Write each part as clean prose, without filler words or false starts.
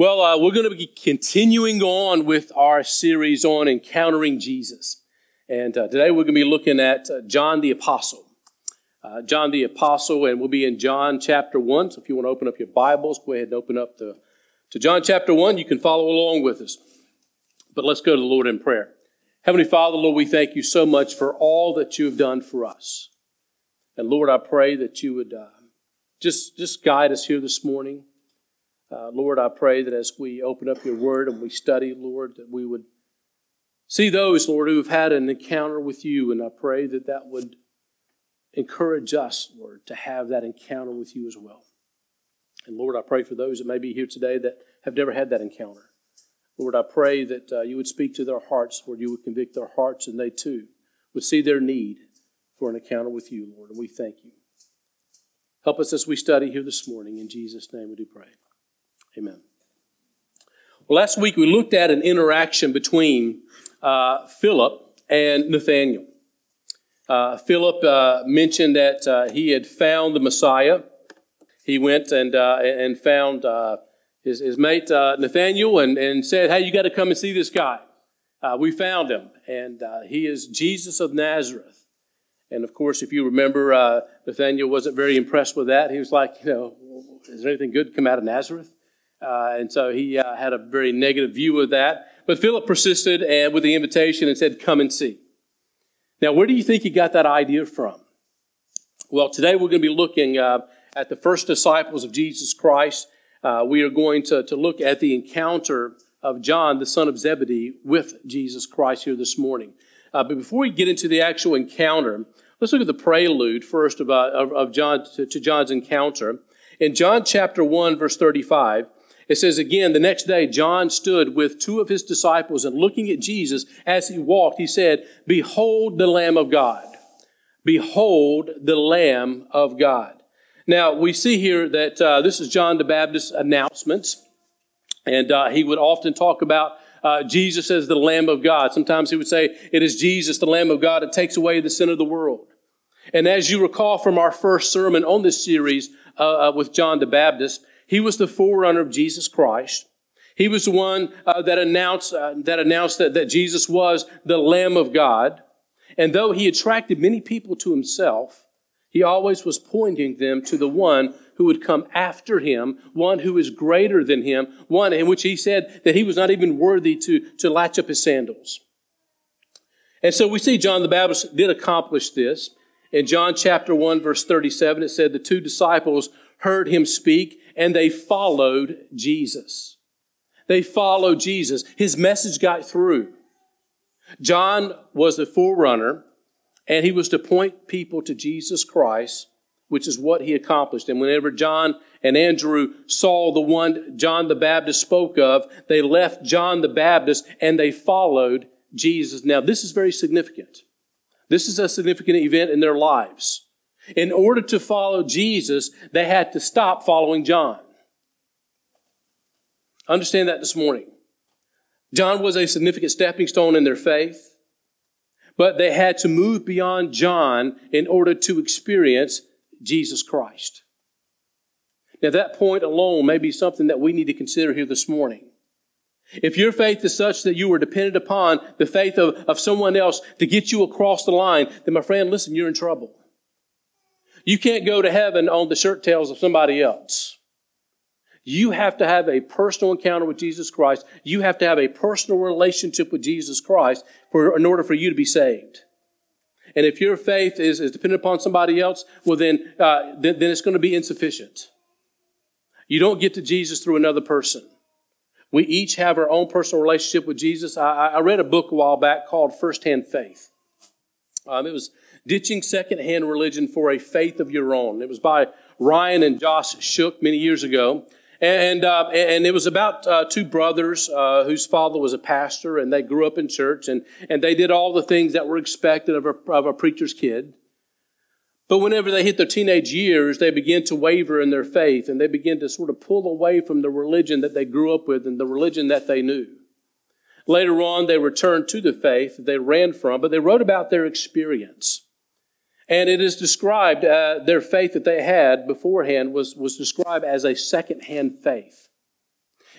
Well, we're going to be continuing on with our series on encountering Jesus. And today we're going to be looking at John the Apostle. John the Apostle, and we'll be in John chapter 1. So if you want to open up your Bibles, go ahead and open up to John chapter 1. You can follow along with us. But let's go to the Lord in prayer. Heavenly Father, Lord, we thank you so much for all that you have done for us. And Lord, I pray that you would just guide us here this morning. Lord, I pray that as we open up your word and we study, Lord, that we would see those, Lord, who have had an encounter with you. And I pray that that would encourage us, Lord, to have that encounter with you as well. And Lord, I pray for those that may be here today that have never had that encounter. Lord, I pray that you would speak to their hearts, Lord, you would convict their hearts, and they too would see their need for an encounter with you, Lord. And we thank you. Help us as we study here this morning. In Jesus' name we do pray. Amen. Well, last week we looked at an interaction between Philip and Nathanael. Philip mentioned that he had found the Messiah. He went and found his mate Nathanael and said, "Hey, you got to come and see this guy. We found him, and he is Jesus of Nazareth." And of course, if you remember, Nathanael wasn't very impressed with that. He was like, is there anything good come out of Nazareth? And so he had a very negative view of that. But Philip persisted with the invitation and said, "Come and see." Now, where do you think he got that idea from? Well, today we're going to be looking at the first disciples of Jesus Christ. We are going to look at the encounter of John, the son of Zebedee, with Jesus Christ here this morning. But before we get into the actual encounter, let's look at the prelude first of John to John's encounter. In John chapter 1, verse 35, it says, "Again, the next day, John stood with two of his disciples, and looking at Jesus as he walked, he said, 'Behold the Lamb of God. Behold the Lamb of God.'" Now, we see here that this is John the Baptist's announcements, and he would often talk about Jesus as the Lamb of God. Sometimes he would say, "It is Jesus, the Lamb of God, that takes away the sin of the world." And as you recall from our first sermon on this series with John the Baptist, he was the forerunner of Jesus Christ. He was the one that announced that Jesus was the Lamb of God. And though he attracted many people to himself, he always was pointing them to the one who would come after him, one who is greater than him, one in which he said that he was not even worthy to latch up his sandals. And so we see John the Baptist did accomplish this. In John chapter 1, verse 37, it said the two disciples heard him speak, and they followed Jesus. They followed Jesus. His message got through. John was the forerunner, and he was to point people to Jesus Christ, which is what he accomplished. And whenever John and Andrew saw the one John the Baptist spoke of, they left John the Baptist and they followed Jesus. Now, this is very significant. This is a significant event in their lives. In order to follow Jesus, they had to stop following John. Understand that this morning. John was a significant stepping stone in their faith, but they had to move beyond John in order to experience Jesus Christ. Now, that point alone may be something that we need to consider here this morning. If your faith is such that you are dependent upon the faith of someone else to get you across the line, then my friend, listen, you're in trouble. You can't go to heaven on the shirt tails of somebody else. You have to have a personal encounter with Jesus Christ. You have to have a personal relationship with Jesus Christ in order for you to be saved. And if your faith is dependent upon somebody else, well then it's going to be insufficient. You don't get to Jesus through another person. We each have our own personal relationship with Jesus. I read a book a while back called First-Hand Faith. It was Ditching Second-Hand Religion for a Faith of Your Own. It was by Ryan and Josh Shook many years ago. And it was about two brothers whose father was a pastor, and they grew up in church, and they did all the things that were expected of a preacher's kid. But whenever they hit their teenage years, they began to waver in their faith, and they began to sort of pull away from the religion that they grew up with and the religion that they knew. Later on, they returned to the faith that they ran from, but they wrote about their experience. And it is described, their faith that they had beforehand was described as a second-hand faith.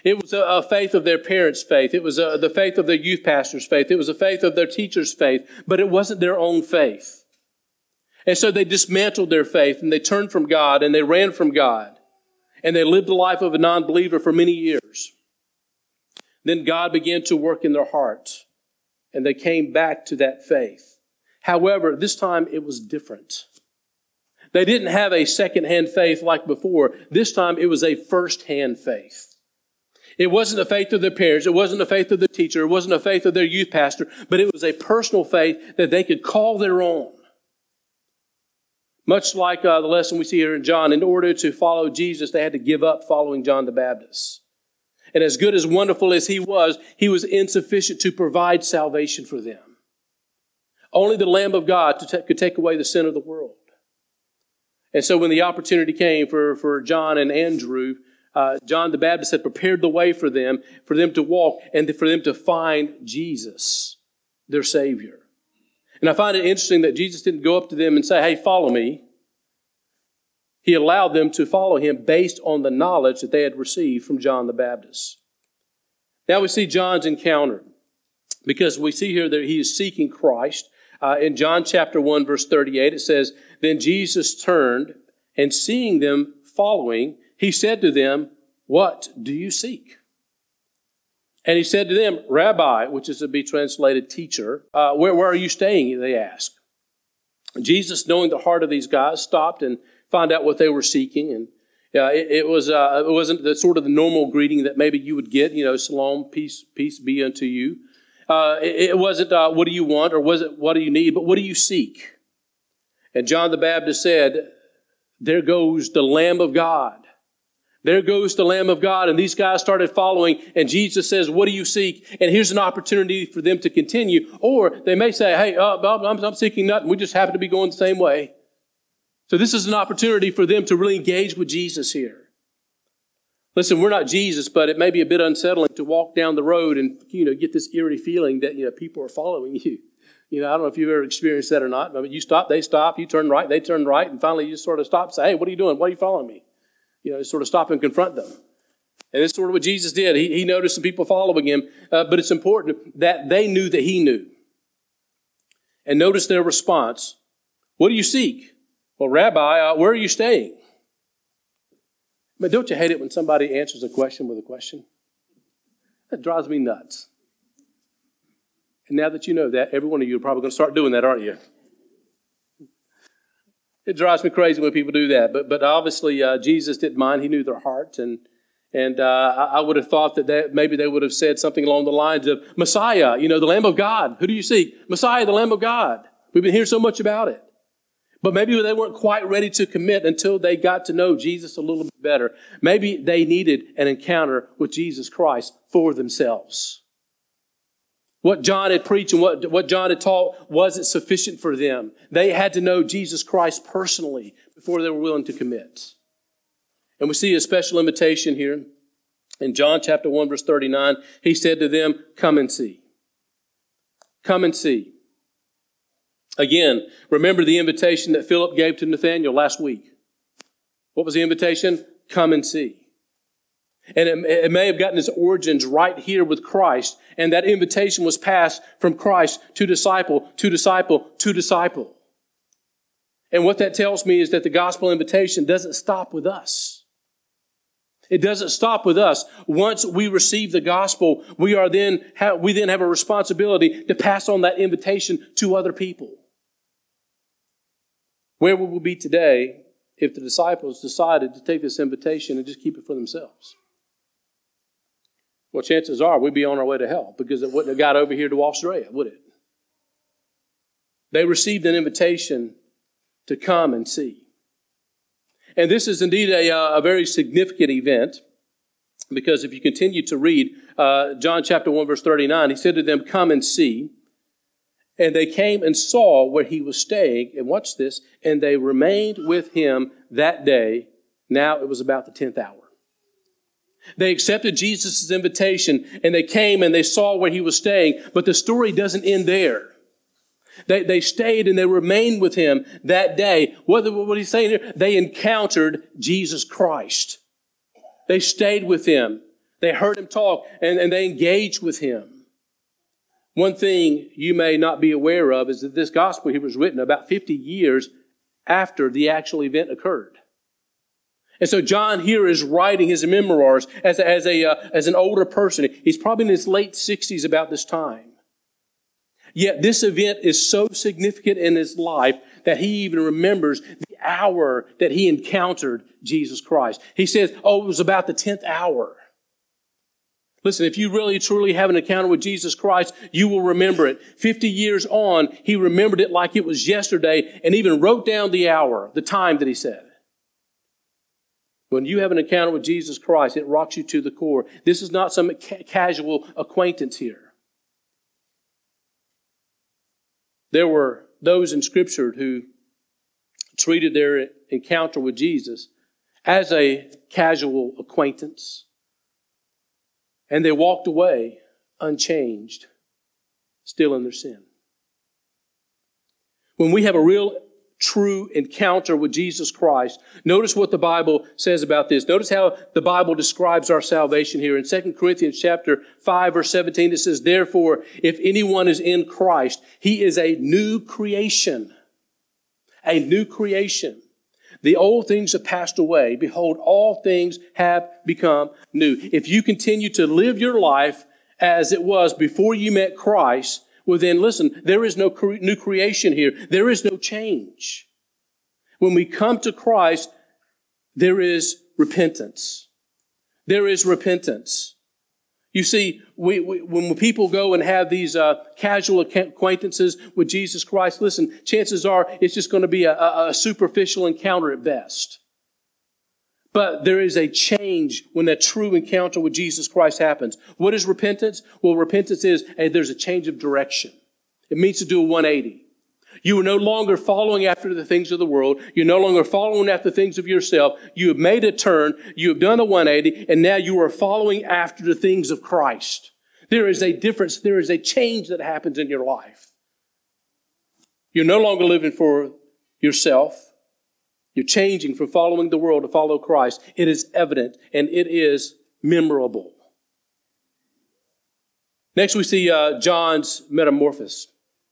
It was a faith of their parents' faith. It was the faith of their youth pastor's faith. It was a faith of their teacher's faith, but it wasn't their own faith. And so they dismantled their faith and they turned from God and they ran from God. And they lived the life of a non-believer for many years. Then God began to work in their hearts and they came back to that faith. However, this time it was different. They didn't have a second-hand faith like before. This time it was a first-hand faith. It wasn't the faith of their parents. It wasn't the faith of the teacher. It wasn't the faith of their youth pastor. But it was a personal faith that they could call their own. Much like the lesson we see here in John, in order to follow Jesus, they had to give up following John the Baptist. And as good, as wonderful as he was insufficient to provide salvation for them. Only the Lamb of God could take away the sin of the world. And so when the opportunity came for John and Andrew, John the Baptist had prepared the way for them to walk and for them to find Jesus, their Savior. And I find it interesting that Jesus didn't go up to them and say, hey, follow me. He allowed them to follow him based on the knowledge that they had received from John the Baptist. Now we see John's encounter because we see here that he is seeking Christ. In John chapter 1, verse 38, it says, then Jesus turned and seeing them following, he said to them, what do you seek? And he said to them, Rabbi, which is to be translated teacher, where are you staying? They asked. Jesus, knowing the heart of these guys, stopped and found out what they were seeking. And it wasn't the sort of the normal greeting that maybe you would get, shalom, peace be unto you. It wasn't what do you want or was it what do you need, but what do you seek? And John the Baptist said, there goes the Lamb of God. There goes the Lamb of God. And these guys started following. And Jesus says, what do you seek? And here's an opportunity for them to continue. Or they may say, hey, I'm seeking nothing. We just happen to be going the same way. So this is an opportunity for them to really engage with Jesus here. Listen, we're not Jesus, but it may be a bit unsettling to walk down the road and, get this eerie feeling that, people are following you. I don't know if you've ever experienced that or not. But you stop, they stop, you turn right, they turn right. And finally you just sort of stop and say, hey, what are you doing? Why are you following me? Sort of stop and confront them. And that's sort of what Jesus did. He noticed some people following him, but it's important that they knew that he knew. And notice their response. What do you seek? Well, Rabbi, where are you staying? But don't you hate it when somebody answers a question with a question? That drives me nuts. And now that you know that, every one of you are probably going to start doing that, aren't you? It drives me crazy when people do that. But obviously, Jesus didn't mind. He knew their heart. And I would have thought that maybe they would have said something along the lines of, Messiah, the Lamb of God. Who do you seek? Messiah, the Lamb of God. We've been hearing so much about it. But maybe they weren't quite ready to commit until they got to know Jesus a little bit better. Maybe they needed an encounter with Jesus Christ for themselves. What John had preached and what John had taught wasn't sufficient for them. They had to know Jesus Christ personally before they were willing to commit. And we see a special invitation here. In John chapter 1, verse 39, he said to them, come and see. Come and see. Again, remember the invitation that Philip gave to Nathanael last week. What was the invitation? Come and see. And it may have gotten its origins right here with Christ. And that invitation was passed from Christ to disciple, to disciple, to disciple. And what that tells me is that the gospel invitation doesn't stop with us. It doesn't stop with us. Once we receive the gospel, we then have a responsibility to pass on that invitation to other people. Where would we be today if the disciples decided to take this invitation and just keep it for themselves? Well, chances are we'd be on our way to hell because it wouldn't have got over here to Australia, would it? They received an invitation to come and see. And this is indeed a very significant event because if you continue to read John chapter 1, verse 39, he said to them, come and see. And they came and saw where he was staying. And watch this. And they remained with him that day. Now it was about the 10th hour. They accepted Jesus' invitation and they came and they saw where he was staying. But the story doesn't end there. They stayed and they remained with him that day. What he's saying here, they encountered Jesus Christ. They stayed with him. They heard him talk and they engaged with him. One thing you may not be aware of is that this gospel here was written about 50 years after the actual event occurred. And so John here is writing his memoirs as an older person. He's probably in his late 60s about this time. Yet this event is so significant in his life that he even remembers the hour that he encountered Jesus Christ. He says, it was about the 10th hour. Listen, if you really truly have an encounter with Jesus Christ, you will remember it. 50 years on, he remembered it like it was yesterday and even wrote down the hour, the time that he said. When you have an encounter with Jesus Christ, it rocks you to the core. This is not some casual acquaintance here. There were those in Scripture who treated their encounter with Jesus as a casual acquaintance. And they walked away unchanged, still in their sin. When we have a real, true encounter with Jesus Christ, notice what the Bible says about this. Notice how the Bible describes our salvation here. In 2 Corinthians chapter 5, verse 17, it says, "Therefore, if anyone is in Christ, he is a new creation." A new creation. The old things have passed away. Behold, all things have become new. If you continue to live your life as it was before you met Christ, well then listen, there is no new creation here. There is no change. When we come to Christ, there is repentance. There is repentance. You see, when people go and have these casual acquaintances with Jesus Christ, listen, chances are it's just going to be a superficial encounter at best. But there is a change when that true encounter with Jesus Christ happens. What is repentance? Well, repentance is there's a change of direction. It means to do a 180. You are no longer following after the things of the world. You're no longer following after the things of yourself. You have made a turn. You have done a 180, and now you are following after the things of Christ. There is a difference. There is a change that happens in your life. You're no longer living for yourself. You're changing from following the world to follow Christ. It is evident, and it is memorable. Next, we see John's metamorphosis.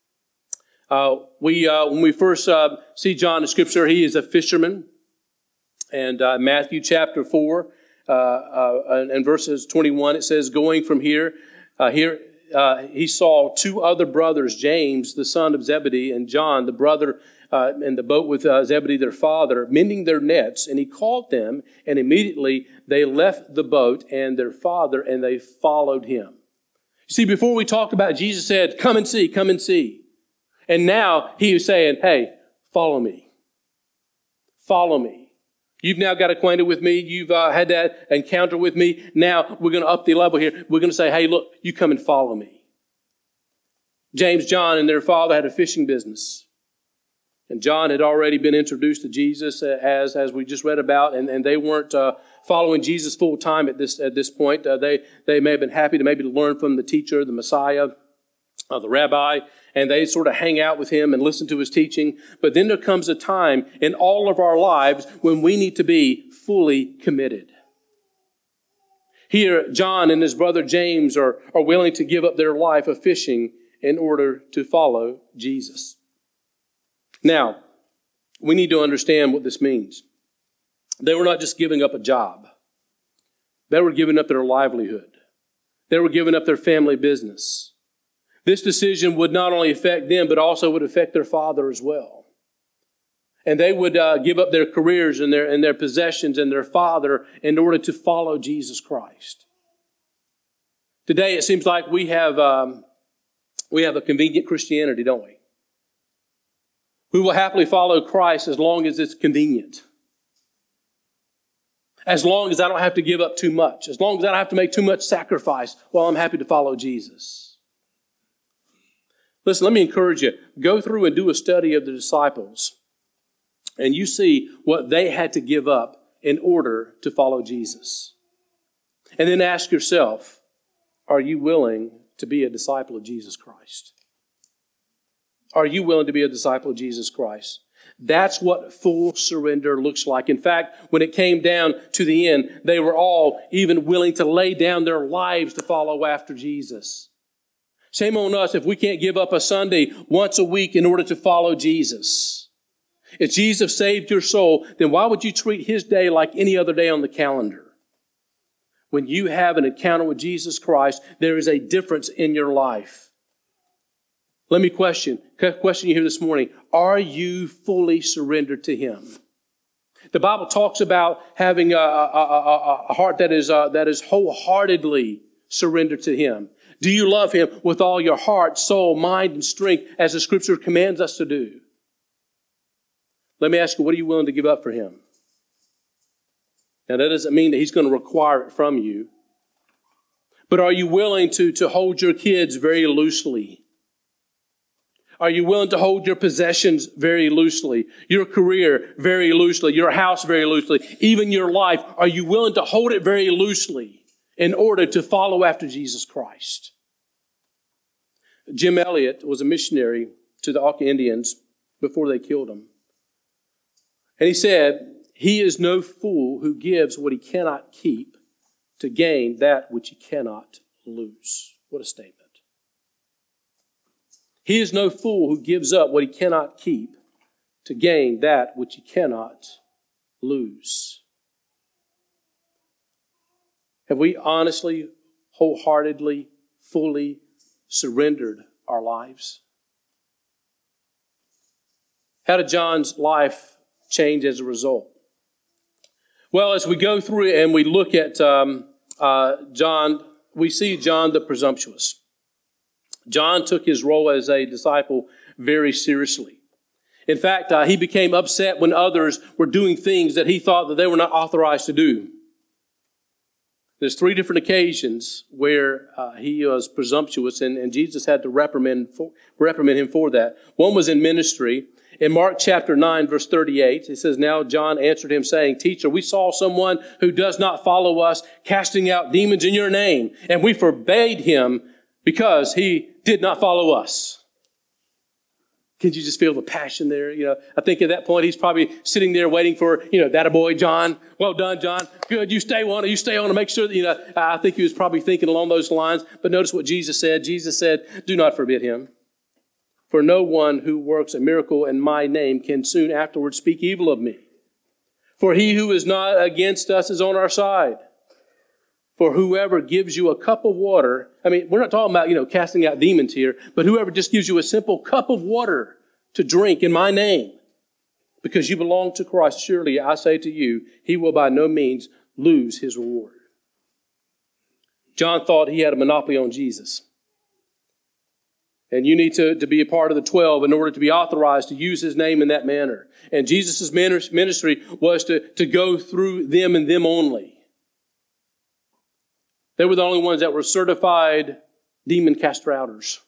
When we first see John in Scripture, he is a fisherman. And Matthew chapter 4 and verses 21, it says, going from here, he saw two other brothers, James, the son of Zebedee, and John, the brother, in the boat with Zebedee, their father, mending their nets. And he called them, and immediately they left the boat and their father, and they followed him. You see, before we talked about, Jesus said, come and see, come and see. And now he is saying, hey, follow me. Follow me. You've now got acquainted with me. You've had that encounter with me. Now we're going to up the level here. We're going to say, hey, look, you come and follow me. James, John, and their father had a fishing business. And John had already been introduced to Jesus as we just read about, and they weren't following Jesus full time at this point. They may have been happy to maybe learn from the teacher, the Messiah, the rabbi, and they sort of hang out with him and listen to his teaching. But then there comes a time in all of our lives when we need to be fully committed. Here, John and his brother James are willing to give up their life of fishing in order to follow Jesus. Now, we need to understand what this means. They were not just giving up a job. They were giving up their livelihood. They were giving up their family business. This decision would not only affect them, but also would affect their father as well. And they would give up their careers and their possessions and their father in order to follow Jesus Christ. Today, it seems like we have a convenient Christianity, don't we? We will happily follow Christ as long as it's convenient. As long as I don't have to give up too much. As long as I don't have to make too much sacrifice, well, I'm happy to follow Jesus. Listen, let me encourage you. Go through and do a study of the disciples, and you see what they had to give up in order to follow Jesus. And then ask yourself, are you willing to be a disciple of Jesus Christ? Are you willing to be a disciple of Jesus Christ? That's what full surrender looks like. In fact, when it came down to the end, they were all even willing to lay down their lives to follow after Jesus. Shame on us if we can't give up a Sunday once a week in order to follow Jesus. If Jesus saved your soul, then why would you treat His day like any other day on the calendar? When you have an encounter with Jesus Christ, there is a difference in your life. Let me question you here this morning. Are you fully surrendered to Him? The Bible talks about having a heart that is wholeheartedly surrendered to Him. Do you love Him with all your heart, soul, mind, and strength, as the Scripture commands us to do? Let me ask you, what are you willing to give up for Him? Now, that doesn't mean that He's going to require it from you. But are you willing to hold your kids very loosely? Are you willing to hold your possessions very loosely? Your career very loosely? Your house very loosely? Even your life, are you willing to hold it very loosely in order to follow after Jesus Christ? Jim Elliot was a missionary to the Auca Indians before they killed him. And he said, "He is no fool who gives what he cannot keep to gain that which he cannot lose." What a statement. He is no fool who gives up what he cannot keep to gain that which he cannot lose. Have we honestly, wholeheartedly, fully surrendered our lives? How did John's life change as a result? Well, as we go through and we look at John, we see John the presumptuous. John took his role as a disciple very seriously. In fact, he became upset when others were doing things that he thought that they were not authorized to do. There's 3 different occasions where he was presumptuous, and Jesus had to reprimand him for that. One was in ministry. In Mark chapter 9, verse 38, it says, "Now John answered him, saying, 'Teacher, we saw someone who does not follow us casting out demons in your name, and we forbade him because he did not follow us.'" Can you just feel the passion there? I think at that point he's probably sitting there waiting for, that a boy, John. Well done, John. Good. You stay on to make sure that, I think he was probably thinking along those lines. But notice what Jesus said. Jesus said, "Do not forbid him. For no one who works a miracle in my name can soon afterwards speak evil of me. For he who is not against us is on our side. For whoever gives you a cup of water," we're not talking about, casting out demons here, but whoever just gives you a simple cup of water to drink in my name, because you belong to Christ, surely I say to you, he will by no means lose his reward. John thought he had a monopoly on Jesus. And you need to be a part of the 12 in order to be authorized to use his name in that manner. And Jesus' ministry was to go through them and them only. They were the only ones that were certified demon castouters.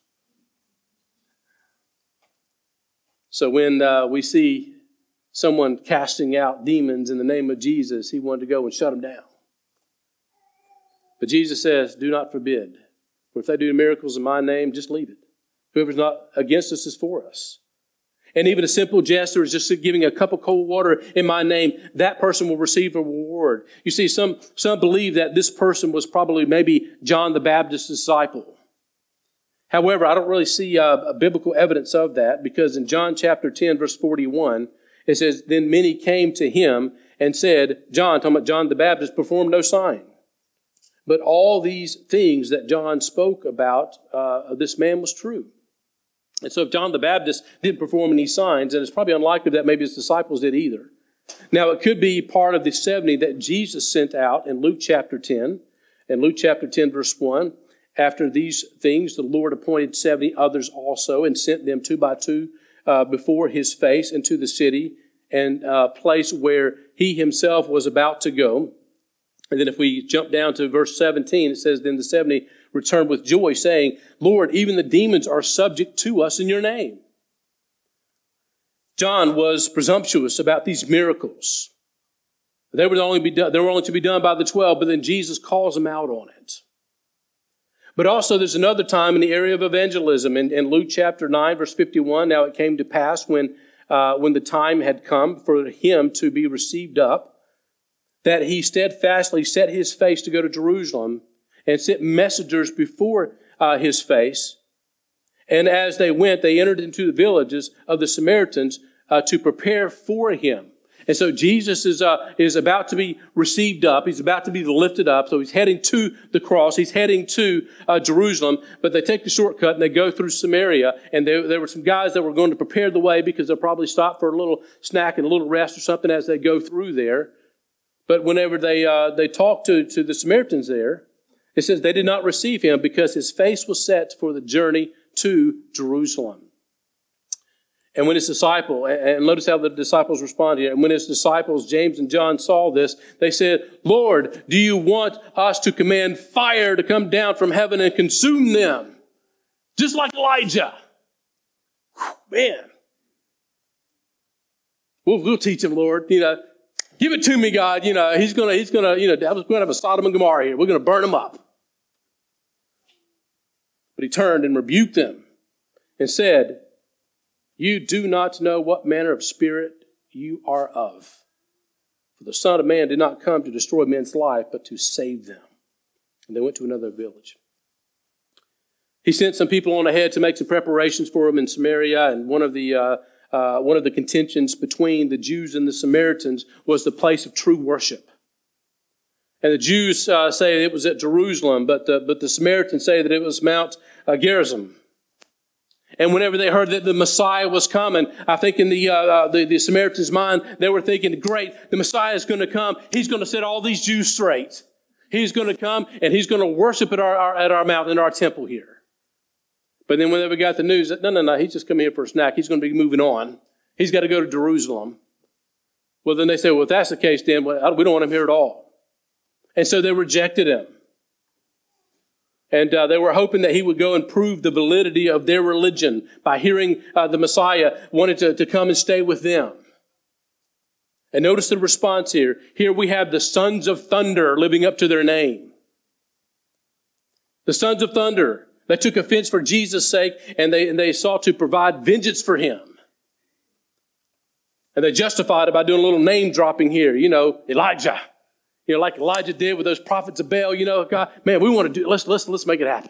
So when we see someone casting out demons in the name of Jesus, he wanted to go and shut them down. But Jesus says, "Do not forbid. For if they do miracles in my name, just leave it. Whoever's not against us is for us." And even a simple gesture is just giving a cup of cold water in my name, that person will receive a reward. You see, some believe that this person was probably maybe John the Baptist's disciple. However, I don't really see a biblical evidence of that, because in John chapter 10, verse 41, it says, "Then many came to him and said," talking about John the Baptist, "performed no sign. But all these things that John spoke about, this man was true." And so if John the Baptist didn't perform any signs, and it's probably unlikely that maybe his disciples did either. Now, it could be part of the 70 that Jesus sent out in Luke chapter 10. In Luke chapter 10, verse 1, "After these things, the Lord appointed 70 others also, and sent them 2 by 2 before his face into the city and place where he himself was about to go." And then if we jump down to verse 17, it says, "Then the 70 returned with joy, saying, 'Lord, even the demons are subject to us in your name.'" John was presumptuous about these miracles. They were only to be done by the 12, but then Jesus calls them out on it. But also there's another time in the area of evangelism. In Luke chapter 9, verse 51, "Now it came to pass when when the time had come for him to be received up, that he steadfastly set his face to go to Jerusalem and sent messengers before his face. And as they went, they entered into the villages of the Samaritans to prepare for him. And so Jesus is about to be received up. He's about to be lifted up. So he's heading to the cross. He's heading to Jerusalem. But they take the shortcut and they go through Samaria. And there were some guys that were going to prepare the way because they'll probably stop for a little snack and a little rest or something as they go through there. But whenever they talk to the Samaritans there, it says they did not receive him because his face was set for the journey to Jerusalem. And when his disciple, and notice how the disciples respond here, and when his disciples, James and John, saw this, they said, Lord, do you want us to command fire to come down from heaven and consume them? Just like Elijah. Man. We'll teach him, Lord. Give it to me, God. He's gonna, we're gonna have a Sodom and Gomorrah here. We're gonna burn him up. But he turned and rebuked them and said, you do not know what manner of spirit you are of. For the Son of Man did not come to destroy men's life, but to save them. And they went to another village. He sent some people on ahead to make some preparations for him in Samaria, and one of the contentions between the Jews and the Samaritans was the place of true worship. And the Jews say it was at Jerusalem, but the Samaritans say that it was Mount Gerizim. And whenever they heard that the Messiah was coming, I think in the Samaritans' mind, they were thinking, great, the Messiah is going to come. He's going to set all these Jews straight. He's going to come and he's going to worship at our mountain, in our temple here. But then when they got the news that, no, he's just coming here for a snack. He's going to be moving on. He's got to go to Jerusalem. Well, then they say, well, if that's the case, then we don't want him here at all. And so they rejected him. And they were hoping that he would go and prove the validity of their religion by hearing the Messiah wanted to come and stay with them. And notice the response here. Here we have the sons of thunder living up to their name. The sons of thunder. They took offense for Jesus' sake, and they sought to provide vengeance for him. And they justified it by doing a little name dropping here. Elijah. Like Elijah did with those prophets of Baal, God, man, we want to do, let's make it happen.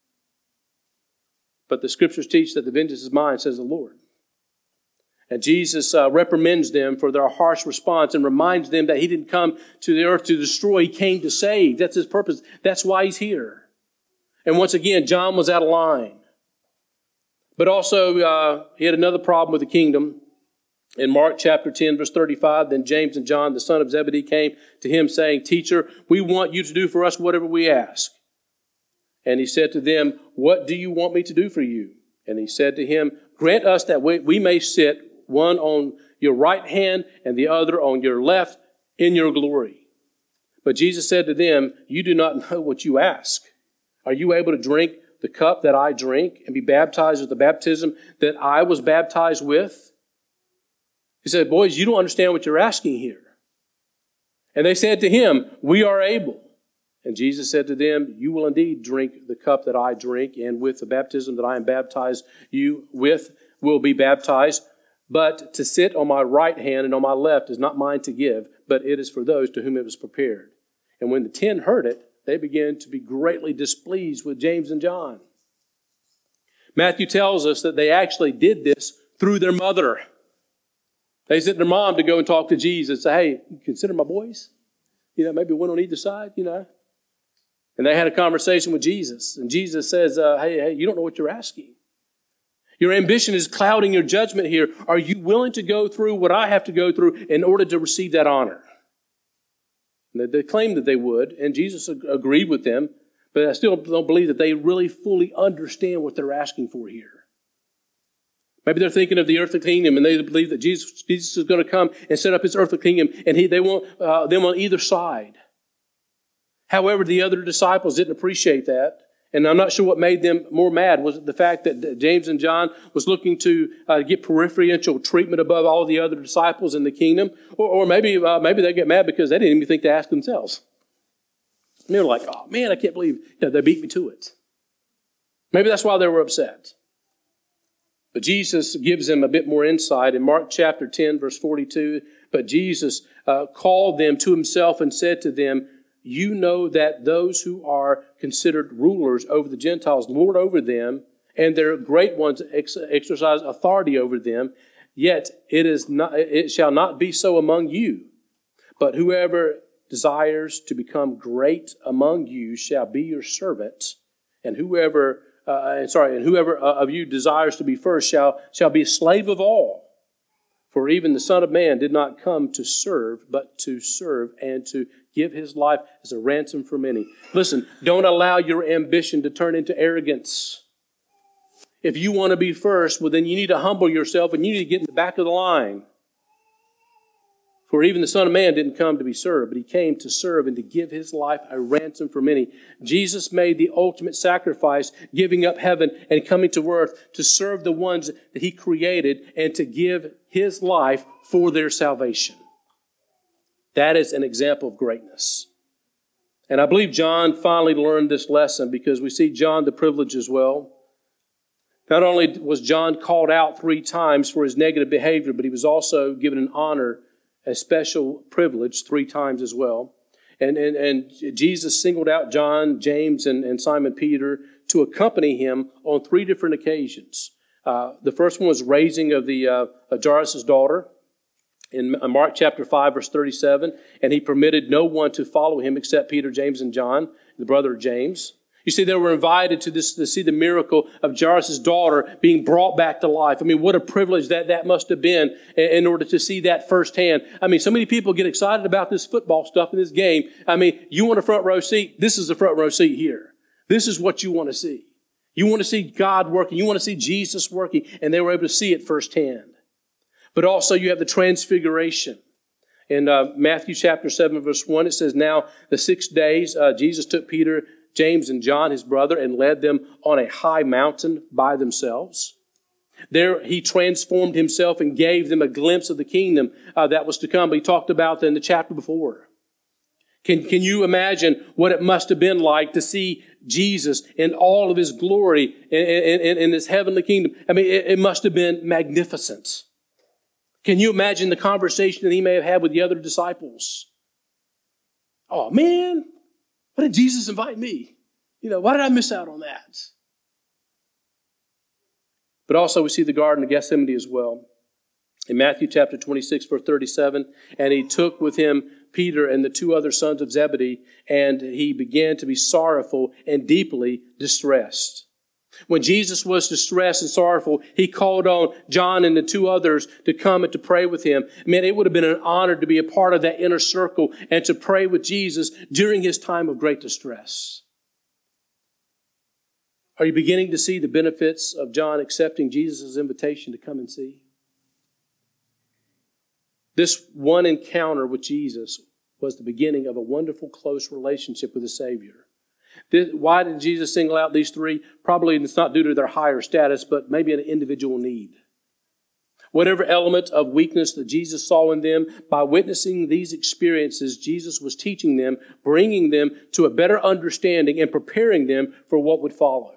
But the scriptures teach that the vengeance is mine, says the Lord. And Jesus reprimands them for their harsh response and reminds them that he didn't come to the earth to destroy, he came to save. That's his purpose. That's why he's here. And once again, John was out of line. But also, he had another problem with the kingdom. In Mark chapter 10, verse 35, then James and John, the son of Zebedee, came to him saying, Teacher, we want you to do for us whatever we ask. And he said to them, what do you want me to do for you? And he said to him, grant us that we may sit, one on your right hand and the other on your left, in your glory. But Jesus said to them, you do not know what you ask. Are you able to drink the cup that I drink and be baptized with the baptism that I was baptized with? He said, boys, you don't understand what you're asking here. And they said to him, we are able. And Jesus said to them, you will indeed drink the cup that I drink, and with the baptism that I am baptized you with will be baptized. But to sit on my right hand and on my left is not mine to give, but it is for those to whom it was prepared. And when the 10 heard it, they began to be greatly displeased with James and John. Matthew tells us that they actually did this through their mother. They sent their mom to go and talk to Jesus, say, hey, consider my boys. Maybe one on either side, And they had a conversation with Jesus. And Jesus says, hey, you don't know what you're asking. Your ambition is clouding your judgment here. Are you willing to go through what I have to go through in order to receive that honor? And they claimed that they would, and Jesus agreed with them, but I still don't believe that they really fully understand what they're asking for here. Maybe they're thinking of the earthly kingdom, and they believe that Jesus is going to come and set up his earthly kingdom, and they want them on either side. However, the other disciples didn't appreciate that, and I'm not sure what made them more mad. Was it the fact that James and John was looking to get preferential treatment above all the other disciples in the kingdom? Or maybe they get mad because they didn't even think to ask themselves. And they were like, oh man, I can't believe they beat me to it. Maybe that's why they were upset. But Jesus gives them a bit more insight. In Mark chapter 10, verse 42, but Jesus called them to himself and said to them, you know that those who are considered rulers over the Gentiles lord over them, and their great ones exercise authority over them. Yet it shall not be so among you. But whoever desires to become great among you shall be your servant, and whoever of you desires to be first shall be a slave of all. For even the Son of Man did not come to serve, but to serve and to give his life as a ransom for many. Listen, don't allow your ambition to turn into arrogance. If you want to be first, well, then you need to humble yourself and you need to get in the back of the line. For even the Son of Man didn't come to be served, but he came to serve and to give his life a ransom for many. Jesus made the ultimate sacrifice, giving up heaven and coming to earth to serve the ones that he created and to give his life for their salvation. That is an example of greatness. And I believe John finally learned this lesson because we see John the privileged as well. Not only was John called out 3 times for his negative behavior, but he was also given an honor, a special privilege 3 times as well. And Jesus singled out John, James, and Simon Peter to accompany him on 3 different occasions. The first one was raising of Jairus' daughter in Mark chapter 5, verse 37. And he permitted no one to follow him except Peter, James, and John, the brother of James. You see, they were invited to see the miracle of Jairus' daughter being brought back to life. I mean, what a privilege that must have been in order to see that firsthand. I mean, so many people get excited about this football stuff in this game. I mean, you want a front row seat? This is the front row seat here. This is what you want to see. You want to see God working. You want to see Jesus working. And they were able to see it firsthand. But also you have the transfiguration. In Matthew chapter 7, verse 1, it says, now the 6 days Jesus took Peter, James, and John, his brother, and led them on a high mountain by themselves. There he transformed himself and gave them a glimpse of the kingdom that was to come. But he talked about that in the chapter before. Can you imagine what it must have been like to see Jesus in all of his glory in this heavenly kingdom? I mean, it must have been magnificent. Can you imagine the conversation that he may have had with the other disciples? Oh, man, why did Jesus invite me? Why did I miss out on that? But also we see the Garden of Gethsemane as well. In Matthew chapter 26, verse 37, and he took with him Peter and the 2 other sons of Zebedee, and he began to be sorrowful and deeply distressed. When Jesus was distressed and sorrowful, he called on John and the 2 others to come and to pray with him. Man, it would have been an honor to be a part of that inner circle and to pray with Jesus during his time of great distress. Are you beginning to see the benefits of John accepting Jesus' invitation to come and see? This one encounter with Jesus was the beginning of a wonderful, close relationship with the Savior. Why did Jesus single out these 3? Probably it's not due to their higher status, but maybe an individual need. Whatever element of weakness that Jesus saw in them, by witnessing these experiences, Jesus was teaching them, bringing them to a better understanding and preparing them for what would follow.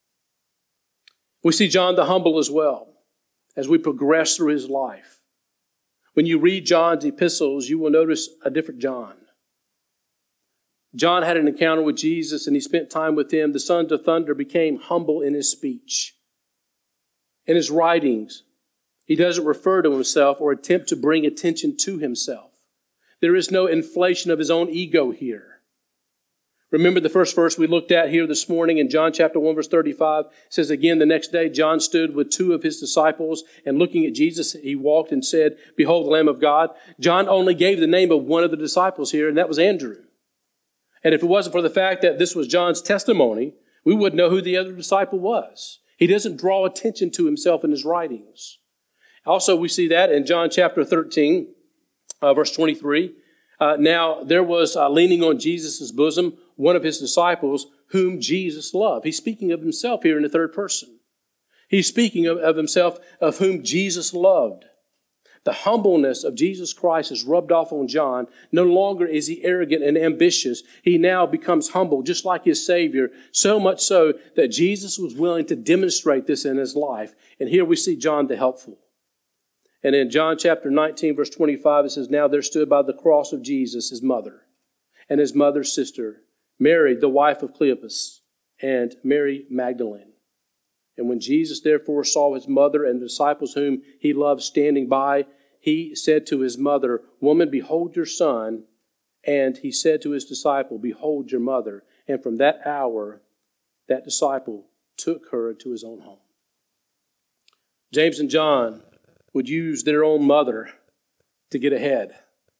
We see John the humble as well as we progress through his life. When you read John's epistles, you will notice a different John. John had an encounter with Jesus and he spent time with him. The Sons of Thunder became humble in his speech. In his writings, he doesn't refer to himself or attempt to bring attention to himself. There is no inflation of his own ego here. Remember the first verse we looked at here this morning in John chapter 1, verse 35. It says, again, the next day John stood with 2 of his disciples, and looking at Jesus, he walked and said, behold, the Lamb of God. John only gave the name of one of the disciples here, and that was Andrew. And if it wasn't for the fact that this was John's testimony, we wouldn't know who the other disciple was. He doesn't draw attention to himself in his writings. Also, we see that in John chapter 13, verse 23. Now, there was leaning on Jesus' bosom one of his disciples whom Jesus loved. He's speaking of himself here in the third person. He's speaking of himself of whom Jesus loved. The humbleness of Jesus Christ is rubbed off on John. No longer is he arrogant and ambitious. He now becomes humble, just like his Savior, so much so that Jesus was willing to demonstrate this in his life. And here we see John the helpful. And in John chapter 19, verse 25, it says, "Now there stood by the cross of Jesus his mother and his mother's sister, Mary, the wife of Cleopas, and Mary Magdalene. And when Jesus therefore saw his mother and the disciples whom he loved standing by, he said to his mother, 'Woman, behold your son.' And he said to his disciple, 'Behold your mother.' And from that hour, that disciple took her to his own home." James and John would use their own mother to get ahead.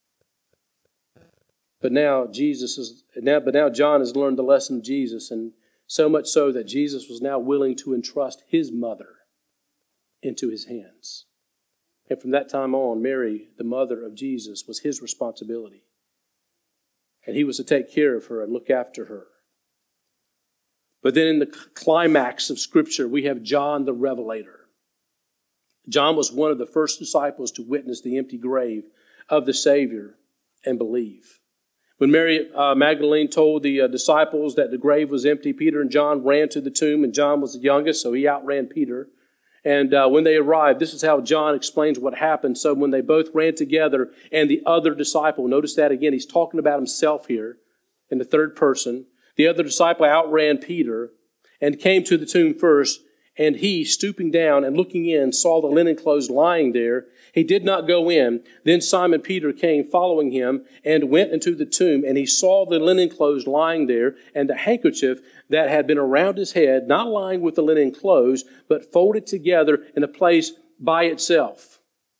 But now John has learned the lesson of Jesus, and so much so that Jesus was now willing to entrust his mother into his hands. And from that time on, Mary, the mother of Jesus, was his responsibility. And he was to take care of her and look after her. But then in the climax of Scripture, we have John the Revelator. John was one of the first disciples to witness the empty grave of the Savior and believe. When Mary Magdalene told the disciples that the grave was empty, Peter and John ran to the tomb, and John was the youngest, so he outran Peter. And when they arrived, this is how John explains what happened. So when they both ran together, and the other disciple, notice that again, he's talking about himself here in the third person. The other disciple outran Peter and came to the tomb first. And he, stooping down and looking in, saw the linen clothes lying there. He did not go in. Then Simon Peter came following him and went into the tomb. And he saw the linen clothes lying there, and the handkerchief that had been around his head, not lying with the linen clothes, but folded together in a place by itself.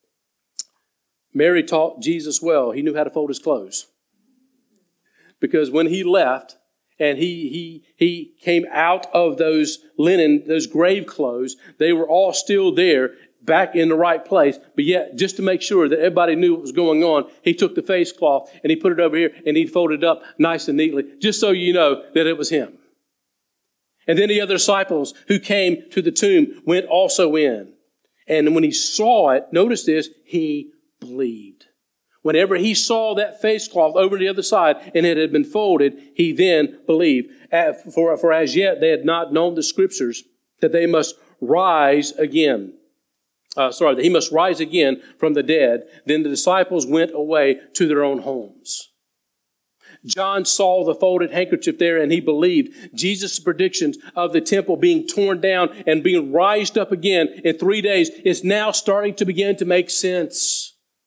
Mary taught Jesus well. He knew how to fold his clothes. Because when he left, and he came out of those linen, those grave clothes, they were all still there, back in the right place. But yet, just to make sure that everybody knew what was going on, he took the face cloth and he put it over here and he folded it up nice and neatly, just so you know that it was him. And then the other disciples who came to the tomb went also in. And when he saw it, notice this, he believed. Whenever he saw that face cloth over the other side and it had been folded, he then believed. For as yet they had not known the Scriptures that they must rise again. That he must rise again from the dead. Then the disciples went away to their own homes. John saw the folded handkerchief there and he believed. Jesus' predictions of the temple being torn down and being raised up again in 3 days is now starting to begin to make sense.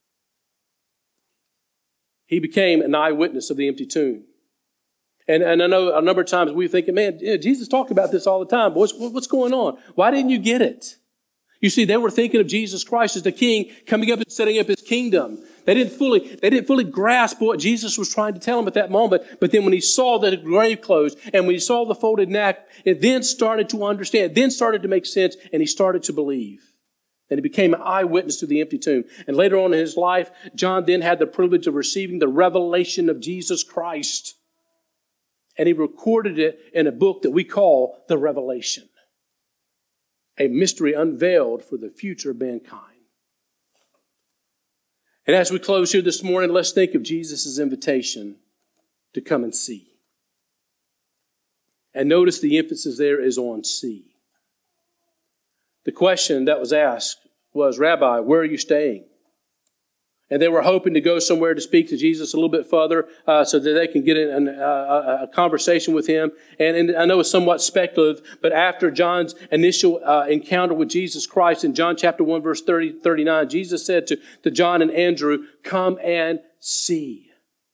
He became an eyewitness of the empty tomb. And I know a number of times we're thinking, man, Jesus talked about this all the time. But what's going on? Why didn't you get it? You see, they were thinking of Jesus Christ as the King coming up and setting up his kingdom. They didn't fully grasp what Jesus was trying to tell them at that moment. But then when he saw the grave clothes and when he saw the folded neck, it then started to understand. It then started to make sense, and he started to believe. And he became an eyewitness to the empty tomb. And later on in his life, John then had the privilege of receiving the revelation of Jesus Christ. And he recorded it in a book that we call the Revelation. A mystery unveiled for the future of mankind. And as we close here this morning, let's think of Jesus' invitation to come and see. And notice the emphasis there is on see. The question that was asked was, "Rabbi, where are you staying?" And they were hoping to go somewhere to speak to Jesus a little bit further so that they can get a conversation with him. And I know it's somewhat speculative, but after John's initial encounter with Jesus Christ in John chapter 1, verse 39, Jesus said to John and Andrew, "Come and see."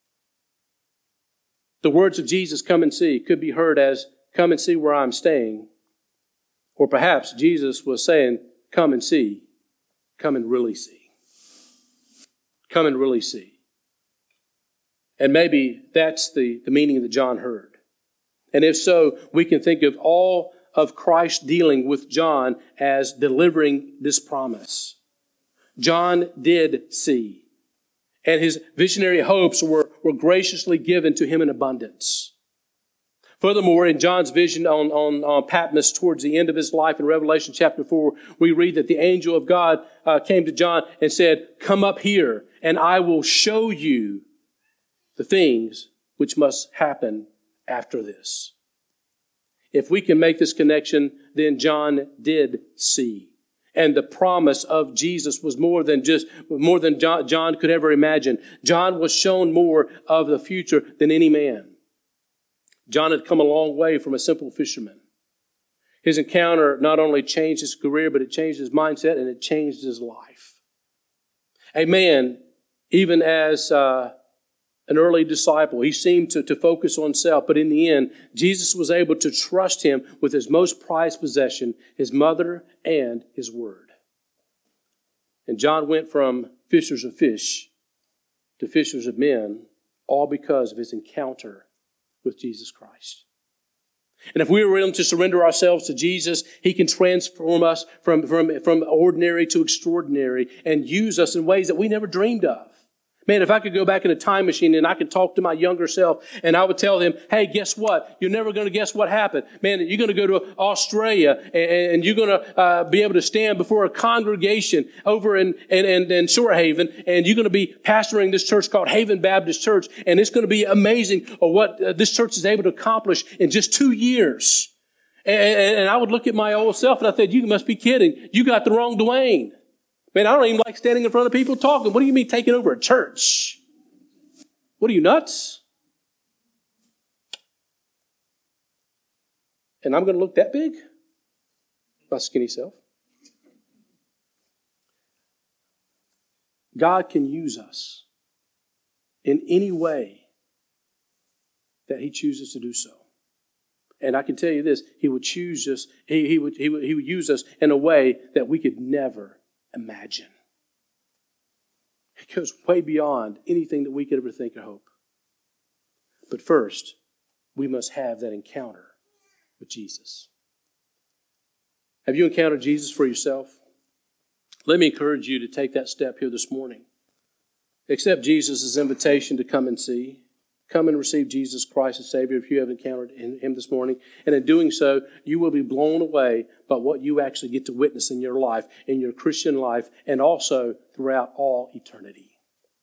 The words of Jesus, "come and see," could be heard as, "Come and see where I'm staying." Or perhaps Jesus was saying, "Come and see. Come and really see. Come and really see." And maybe that's the meaning that John heard. And if so, we can think of all of Christ dealing with John as delivering this promise. John did see, and his visionary hopes were graciously given to him in abundance. Furthermore, in John's vision on Patmos towards the end of his life in Revelation chapter 4, we read that the angel of God came to John and said, "Come up here, and I will show you the things which must happen after this." If we can make this connection, then John did see. And the promise of Jesus was more than John could ever imagine. John was shown more of the future than any man. John had come a long way from a simple fisherman. His encounter not only changed his career, but it changed his mindset and it changed his life. A man, even as an early disciple, he seemed to focus on self, but in the end, Jesus was able to trust him with his most prized possession, his mother and his word. And John went from fishers of fish to fishers of men, all because of his encounter with Jesus Christ. And if we are willing to surrender ourselves to Jesus, He can transform us from ordinary to extraordinary and use us in ways that we never dreamed of. Man, if I could go back in a time machine and I could talk to my younger self and I would tell him, hey, guess what? You're never going to guess what happened. Man, you're going to go to Australia and you're going to be able to stand before a congregation over in Shorehaven, and you're going to be pastoring this church called Haven Baptist Church, and it's going to be amazing what this church is able to accomplish in just 2 years. And I would look at my old self and I said, you must be kidding. You got the wrong Dwayne. Man, I don't even like standing in front of people talking. What do you mean taking over a church? What are you, nuts? And I'm going to look that big? My skinny self. God can use us in any way that He chooses to do so. And I can tell you this, He would choose us, He would use us in a way that we could never imagine. It goes way beyond anything that we could ever think or hope. But first, we must have that encounter with Jesus. Have you encountered Jesus for yourself? Let me encourage you to take that step here this morning. Accept Jesus' invitation to come and see. Come and receive Jesus Christ as Savior if you have encountered Him this morning. And in doing so, you will be blown away by what you actually get to witness in your life, in your Christian life, and also throughout all eternity.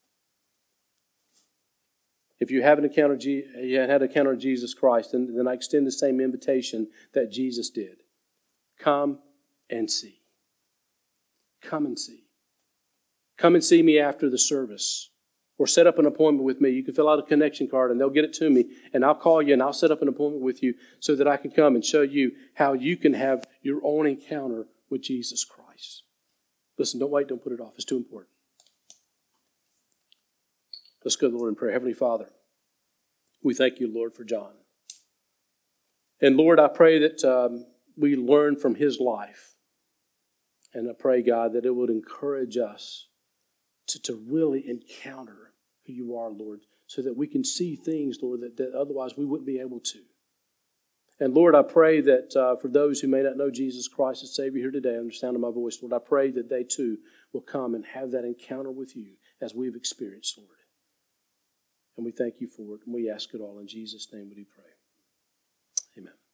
If you haven't encountered Jesus Christ, then I extend the same invitation that Jesus did. Come and see. Come and see. Come and see me after the service. Or set up an appointment with me. You can fill out a connection card and they'll get it to me. And I'll call you and I'll set up an appointment with you so that I can come and show you how you can have your own encounter with Jesus Christ. Listen, don't wait, don't put it off. It's too important. Let's go to the Lord in prayer. Heavenly Father, we thank you, Lord, for John. And Lord, I pray that we learn from his life. And I pray, God, that it would encourage us to really encounter who you are, Lord, so that we can see things, Lord, that otherwise we wouldn't be able to. And Lord, I pray that for those who may not know Jesus Christ as Savior here today, under the sound of my voice, Lord, I pray that they too will come and have that encounter with you as we've experienced, Lord. And we thank you for it, and we ask it all in Jesus' name we do pray. Amen.